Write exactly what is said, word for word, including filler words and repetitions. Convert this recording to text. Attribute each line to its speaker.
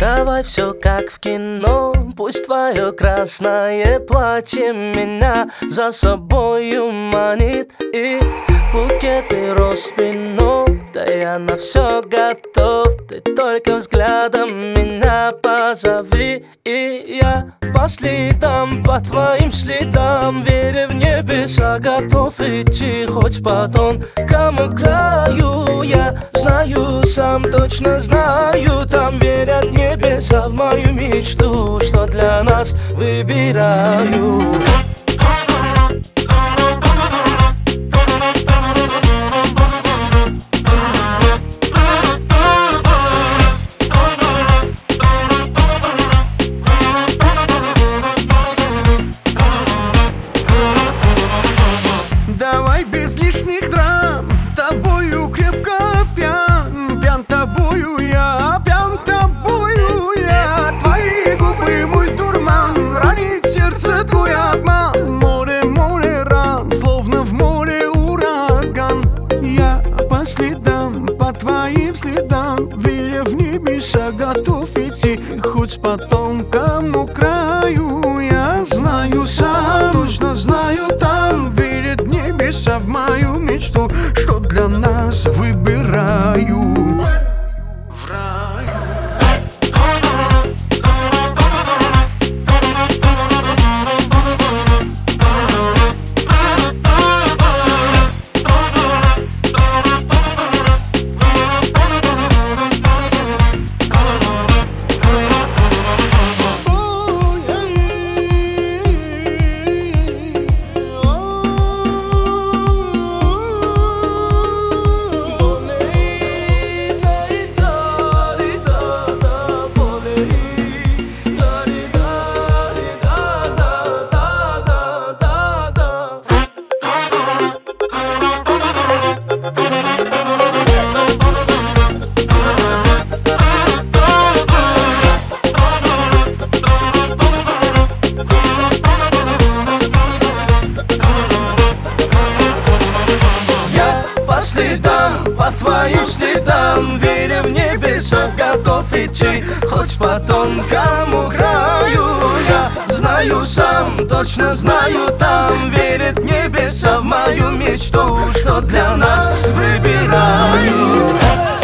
Speaker 1: Давай все как в кино, пусть твое красное платье меня за собою манит. И букеты роз вино, да я на все готов. Ты только взглядом меня позови, и я по следам, по твоим следам, веря в небеса, готов идти хоть по тонкому краю. Я знаю, сам точно знаю, там верят небеса в мою мечту, что для нас выбираю.
Speaker 2: Давай без лишних драм, тобою крепко пьян, пьян тобою я, пьян тобою я. Твои губы мой дурман, ранит сердце твой обман. Море, море ран, словно в море ураган. Я по следам, по твоим следам, веря в небеса, готов идти хоть по тонкому краю. Я знаю сам, точно знаю, там верят небеса в мою мечту, что для нас выбираю. В раю.
Speaker 1: По следам, по твоим следам, веря в небеса, готов идти хоть по тонкому краю. Я знаю сам, точно знаю, там верят небеса в мою мечту, что для нас выбираю.